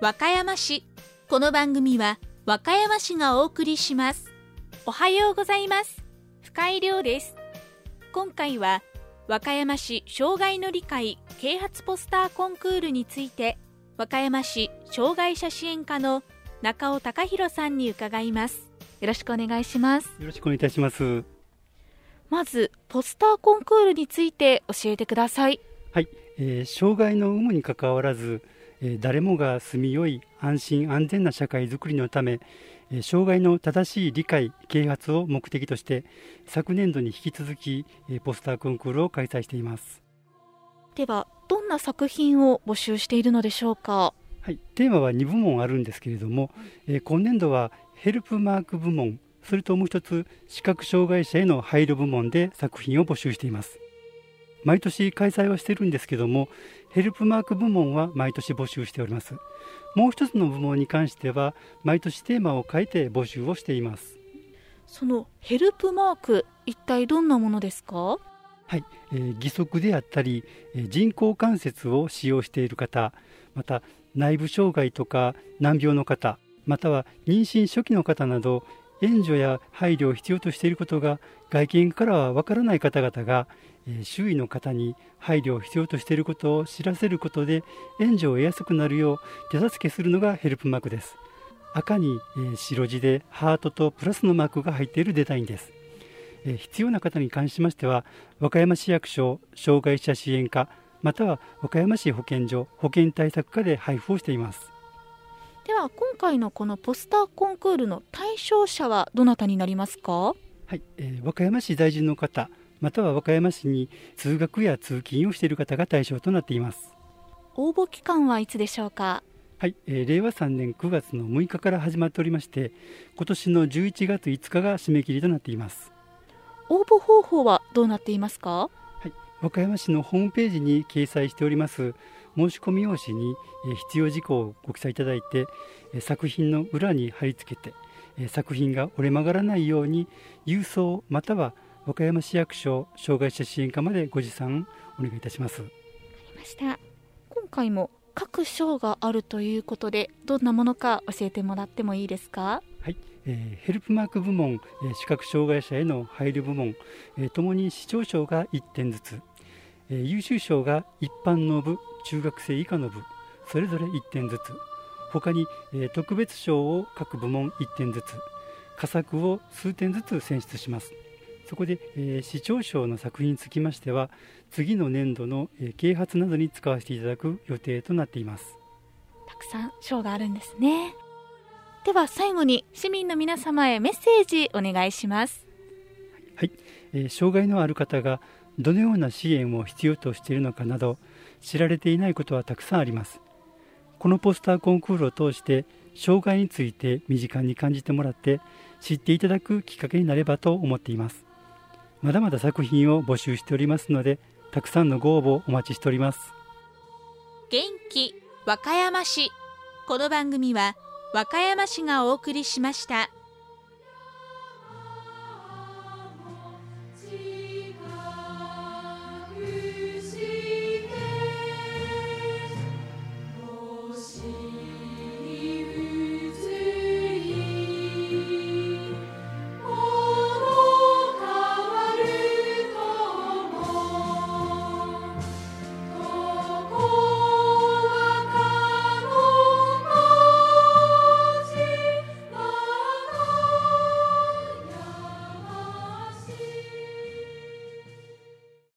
和歌山市。この番組は和歌山市がお送りします。おはようございます。深井亮です。今回は和歌山市障害の理解啓発ポスターコンクールについて、和歌山市障害者支援課の中尾隆弘さんに伺います。よろしくお願いします。 よろしくお願いいたします。 まずポスターコンクールについて教えてください。 はい、障害の有無にかかわらず、誰もが住みよい安心安全な社会づくりのため、障害の正しい理解啓発を目的として昨年度に引き続きポスターコンクールを開催しています。 ではどんな作品を募集しているのでしょうか。 はい、テーマは2部門あるんですけれども、今年度はヘルプマーク部門、それともう一つ視覚障害者への配慮部門で作品を募集しています。毎年開催はしているんですけども、ヘルプマーク部門は毎年募集しております。もう一つの部門に関しては毎年テーマを変えて募集をしています。 そのヘルプマーク、一体どんなものですか。 はい、義足であったり人工関節を使用している方、また内部障害とか難病の方、または妊娠初期の方など援助や配慮を必要としていることが外見からはわからない方々が、周囲の方に配慮を必要としていることを知らせることで援助を得やすくなるよう手助けするのがヘルプマークです。赤に、白地でハートとプラスのマークが入っているデザインです。必要な方に関しましては和歌山市役所障害者支援課、または和歌山市保健所保健対策課で配布をしています。 では今回のこのポスターコンクールの対象者はどなたになりますか。 はい、和歌山市在住の方、または和歌山市に通学や通勤をしている方が対象となっています。 応募期間はいつでしょうか。 はい、令和3年9月の6日から始まっておりまして、今年の11月5日が締め切りとなっています。 応募方法はどうなっていますか。 はい、和歌山市のホームページに掲載しております申し込み用紙に必要事項をご記載いただいて、作品の裏に貼り付けて作品が折れ曲がらないように郵送または和歌山市役所障害者支援課までご持参お願いいたします。 わかりました。今回も各賞があるということで、どんなものか教えてもらってもいいですか。 はい、ヘルプマーク部門、視覚障害者への配慮部門、ともに市長賞が1点ずつ、優秀賞が一般の部中学生以下の部それぞれ1点ずつ、他に、特別賞を各部門1点ずつ、佳作を数点ずつ選出します。そこで、市長賞の作品につきましては次の年度の、啓発などに使わせていただく予定となっています。 たくさん賞があるんですね。では最後に市民の皆様へメッセージお願いします。 はい、障害のある方がどのような支援を必要としているのかなど知られていないことはたくさんあります。このポスターコンクールを通して障害について身近に感じてもらって知っていただくきっかけになればと思っています。まだまだ作品を募集しておりますので、たくさんのご応募お待ちしております。 元気和歌山市。この番組は和歌山市がお送りしました。